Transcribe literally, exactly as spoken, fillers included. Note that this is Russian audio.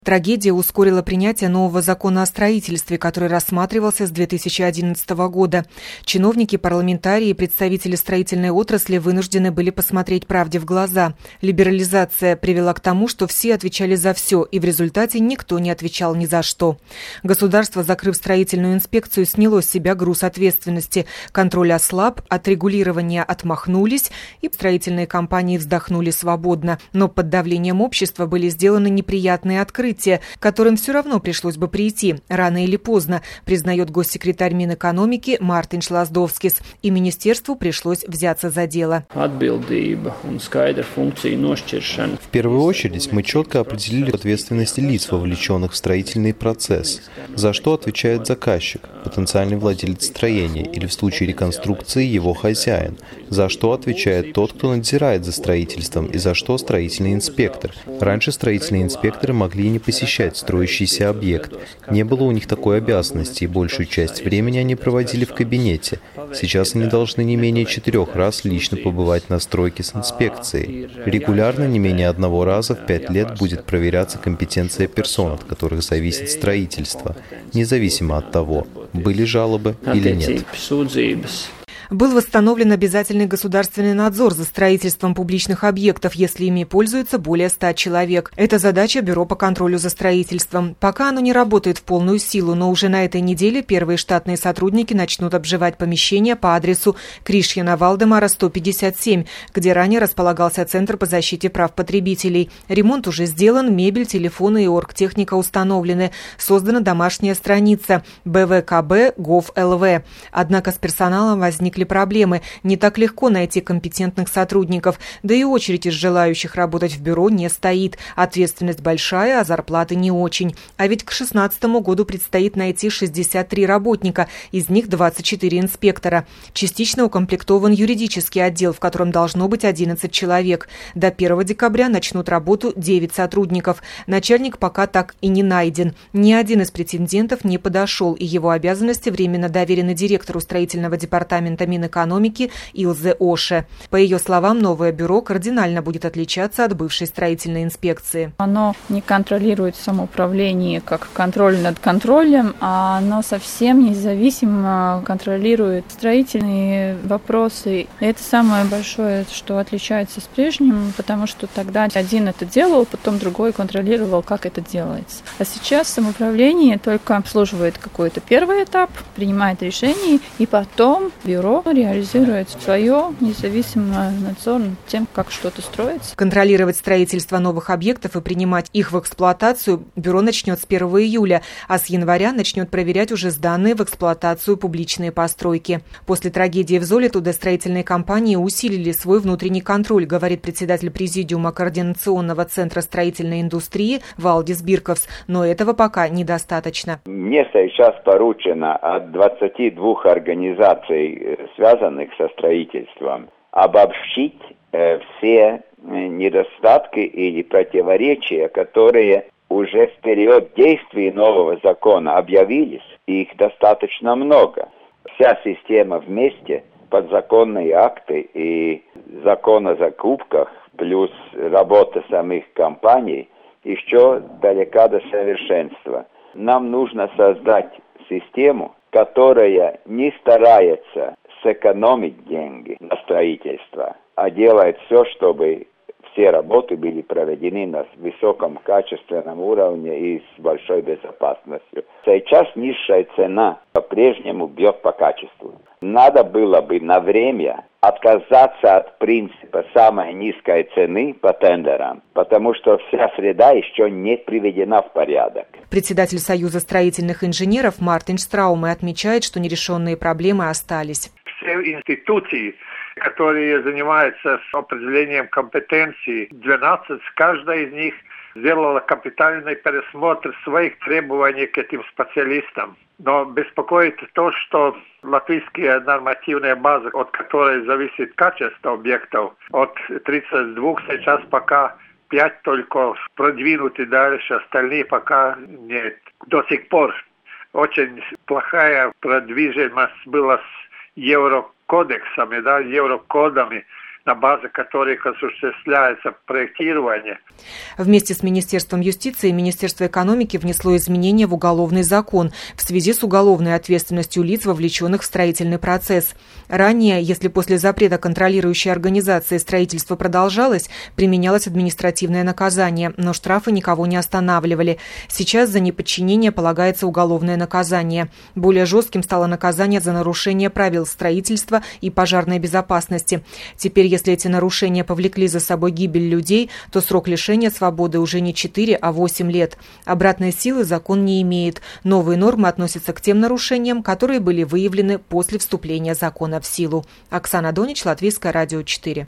Трагедия ускорила принятие нового закона о строительстве, который рассматривался с две тысячи одиннадцатого года. Чиновники, парламентарии и представители строительной отрасли вынуждены были посмотреть правде в глаза. Либерализация привела к тому, что все отвечали за все, и в результате никто не отвечал ни за что. Государство, закрыв строительную инспекцию, сняло с себя груз ответственности. Контроль ослаб, от регулирования отмахнулись, и строительные компании вздохнули свободно. Но под давлением общества были сделаны неприятные открытия, к которым все равно пришлось бы прийти, рано или поздно, признает госсекретарь Минэкономики Мартин Шлаздовскис, и министерству пришлось взяться за дело. В первую очередь мы четко определили ответственности лиц, вовлеченных в строительный процесс. За что отвечает заказчик, потенциальный владелец строения, или в случае реконструкции его хозяин. За что отвечает тот, кто надзирает за строительством, и за что строительный инспектор. Раньше строительные инспекторы могли не посещать строящийся объект. Не было у них такой обязанности, и большую часть времени они проводили в кабинете. Сейчас они должны не менее четырех раз лично побывать на стройке с инспекцией. Регулярно, не менее одного раза в пять лет будет проверяться компетенция персон, от которых зависит строительство, независимо от того, были жалобы или нет. Был восстановлен обязательный государственный надзор за строительством публичных объектов, если ими пользуются более ста человек. Это задача Бюро по контролю за строительством. Пока оно не работает в полную силу, но уже на этой неделе первые штатные сотрудники начнут обживать помещения по адресу Кришьяна Валдемара, сто пятьдесят семь, где ранее располагался Центр по защите прав потребителей. Ремонт уже сделан, мебель, телефоны и оргтехника установлены. Создана домашняя страница бэ вэ ка бэ точка гов точка эл вэ. Однако с персоналом возникли проблемы. Не так легко найти компетентных сотрудников, да и очередь из желающих работать в бюро не стоит. Ответственность большая, а зарплаты не очень. А ведь к две тысячи шестнадцатому году предстоит найти шестьдесят три работника, из них двадцать четыре инспектора. Частично укомплектован юридический отдел, в котором должно быть одиннадцать человек. До первого декабря начнут работу девять сотрудников. Начальник пока так и не найден. Ни один из претендентов не подошел, и его обязанности временно доверены директору строительного департамента Минэкономики Илзе Оше. По ее словам, новое бюро кардинально будет отличаться от бывшей строительной инспекции. Оно не контролирует самоуправление как контроль над контролем, а оно совсем независимо контролирует строительные вопросы. И это самое большое, что отличается с прежним, потому что тогда один это делал, потом другой контролировал, как это делается. А сейчас самоуправление только обслуживает какой-то первый этап, принимает решения, и потом бюро реализует свое независимое надзор над тем, как что-то строится. Контролировать строительство новых объектов и принимать их в эксплуатацию бюро начнет с первого июля, а с января начнет проверять уже сданные в эксплуатацию публичные постройки. После трагедии в Золотуде строительные компании усилили свой внутренний контроль, говорит председатель Президиума Координационного центра строительной индустрии Валдис Бирковс, но этого пока недостаточно. Мне сейчас поручено от двадцати двух организаций, связанных со строительством, обобщить э, все недостатки или противоречия, которые уже в период действия нового закона объявились. Их достаточно много. Вся система вместе, подзаконные акты и закон о закупках, плюс работа самих компаний, еще далека до совершенства. Нам нужно создать систему, которая не старается сэкономить деньги на строительство, а делает все, чтобы все работы были проведены на высоком качественном уровне и с большой безопасностью. Сейчас низшая цена по-прежнему бьет по качеству. Надо было бы на время отказаться от принципа самой низкой цены по тендерам, потому что вся среда еще не приведена в порядок. Председатель Союза строительных инженеров Мартин Штрауме отмечает, что нерешенные проблемы остались. Все институции, которые занимаются определением компетенций, двенадцать, каждая из них сделала капитальный пересмотр своих требований к этим специалистам. Но беспокоит то, что латвийская нормативная база, от которой зависит качество объектов, от тридцати двух сейчас пока пять только продвинуты дальше, остальные пока нет. До сих пор очень плохая продвиженность была с еврокодексами, да, еврокодами, на базе которых осуществляется проектирование. Вместе с Министерством юстиции Министерство экономики внесло изменения в Уголовный закон в связи с уголовной ответственностью лиц, вовлеченных в строительный процесс. Ранее, если после запрета контролирующей организации строительство продолжалось, применялось административное наказание, но штрафы никого не останавливали. Сейчас за неподчинение полагается уголовное наказание. Более жестким стало наказание за нарушение правил строительства и пожарной безопасности. Теперь, если эти нарушения повлекли за собой гибель людей, то срок лишения свободы уже не четыре, а восемь лет. Обратной силы закон не имеет. Новые нормы относятся к тем нарушениям, которые были выявлены после вступления закона в силу. Оксана Донич, Латвийское радио четыре.